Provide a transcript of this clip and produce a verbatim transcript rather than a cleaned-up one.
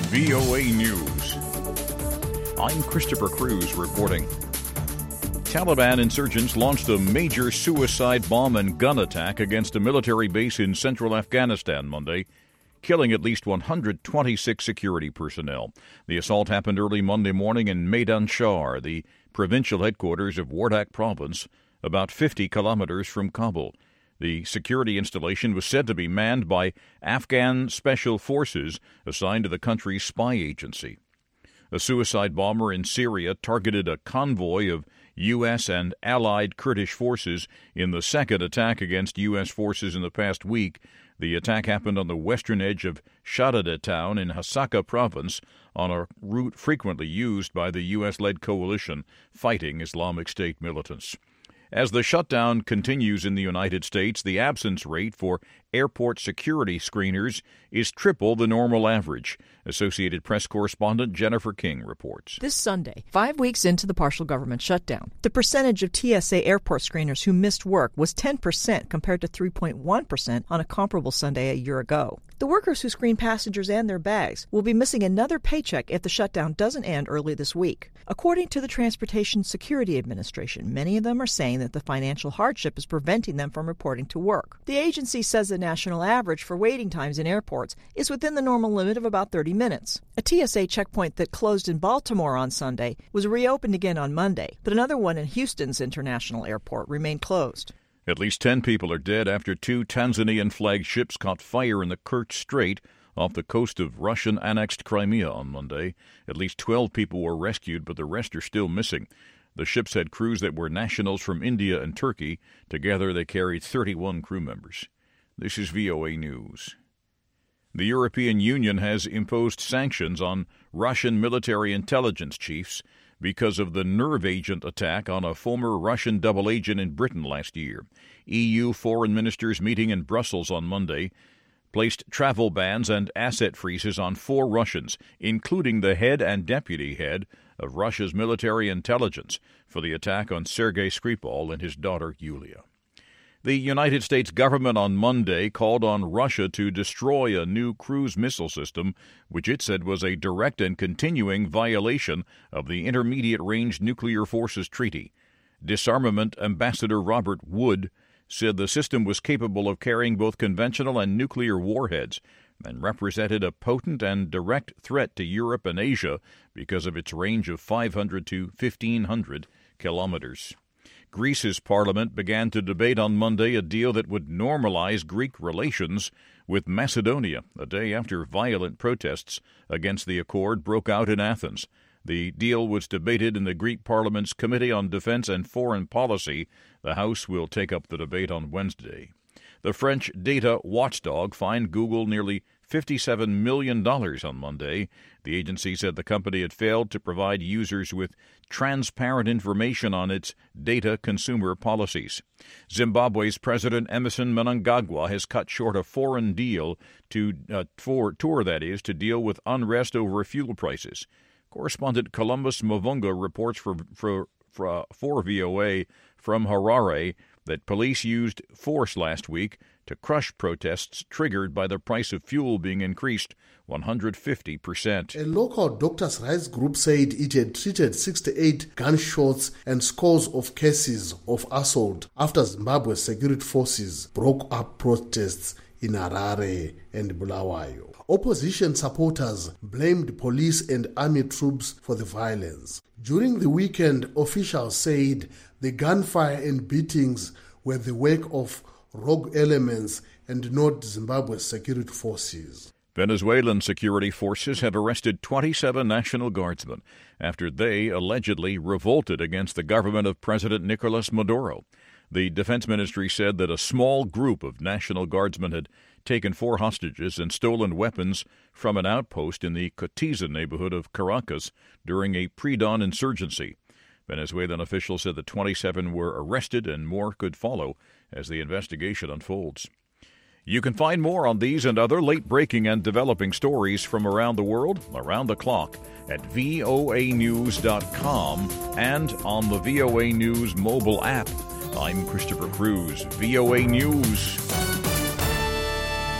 V O A News. I'm Christopher Cruz reporting. Taliban insurgents launched a major suicide bomb and gun attack against a military base in central Afghanistan Monday, killing at least one hundred twenty-six security personnel. The assault happened early Monday morning in Maidan Shar, the provincial headquarters of Wardak Province, about fifty kilometers from Kabul. The security installation was said to be manned by Afghan special forces assigned to the country's spy agency. A suicide bomber in Syria targeted a convoy of U S and allied Kurdish forces in the second attack against U S forces in the past week. The attack happened on the western edge of Shadada town in Hasaka province, on a route frequently used by the U S-led coalition fighting Islamic State militants. As the shutdown continues in the United States, the absence rate for airport security screeners is triple the normal average. Associated Press correspondent Jennifer King reports. This Sunday, five weeks into the partial government shutdown, the percentage of T S A airport screeners who missed work was ten percent compared to three point one percent on a comparable Sunday a year ago. The workers who screen passengers and their bags will be missing another paycheck if the shutdown doesn't end early this week. According to the Transportation Security Administration, many of them are saying that the financial hardship is preventing them from reporting to work. The agency says the national average for waiting times in airports is within the normal limit of about thirty minutes. A T S A checkpoint that closed in Baltimore on Sunday was reopened again on Monday, but another one in Houston's International Airport remained closed. At least ten people are dead after two Tanzanian-flagged ships caught fire in the Kerch Strait off the coast of Russian-annexed Crimea on Monday. At least twelve people were rescued, but the rest are still missing. The ships had crews that were nationals from India and Turkey. Together, they carried thirty-one crew members. This is V O A News. The European Union has imposed sanctions on Russian military intelligence chiefs because of the nerve agent attack on a former Russian double agent in Britain last year. E U foreign ministers meeting in Brussels on Monday placed travel bans and asset freezes on four Russians, including the head and deputy head of Russia's military intelligence, for the attack on Sergei Skripal and his daughter Yulia. The United States government on Monday called on Russia to destroy a new cruise missile system, which it said was a direct and continuing violation of the Intermediate-Range Nuclear Forces Treaty. Disarmament Ambassador Robert Wood said the system was capable of carrying both conventional and nuclear warheads and represented a potent and direct threat to Europe and Asia because of its range of five hundred to fifteen hundred kilometers. Greece's parliament began to debate on Monday a deal that would normalize Greek relations with Macedonia, a day after violent protests against the accord broke out in Athens. The deal was debated in the Greek Parliament's Committee on Defense and Foreign Policy. The House will take up the debate on Wednesday. The French data watchdog fined Google nearly fifty-seven million dollars on Monday. The agency said the company had failed to provide users with transparent information on its data consumer policies. Zimbabwe's President Emmerson Mnangagwa has cut short a foreign deal to uh, for tour that is to deal with unrest over fuel prices. Correspondent Columbus Mavunga reports for for for, for V O A from Harare that police used force last week to crush protests triggered by the price of fuel being increased one hundred fifty percent. A local doctors' rights group said it had treated sixty-eight gunshots and scores of cases of assault after Zimbabwe's security forces broke up protests in Harare and Bulawayo. Opposition supporters blamed police and army troops for the violence. During the weekend, officials said the gunfire and beatings were the work of rogue elements and not Zimbabwe's security forces. Venezuelan security forces have arrested twenty-seven National Guardsmen after they allegedly revolted against the government of President Nicolas Maduro. The Defense Ministry said that a small group of National Guardsmen had taken four hostages and stolen weapons from an outpost in the Cotiza neighborhood of Caracas during a pre-dawn insurgency. Venezuelan officials said the twenty-seven were arrested and more could follow as the investigation unfolds. You can find more on these and other late-breaking and developing stories from around the world, around the clock, at V O A news dot com and on the V O A News mobile app. I'm Christopher Cruz, V O A News.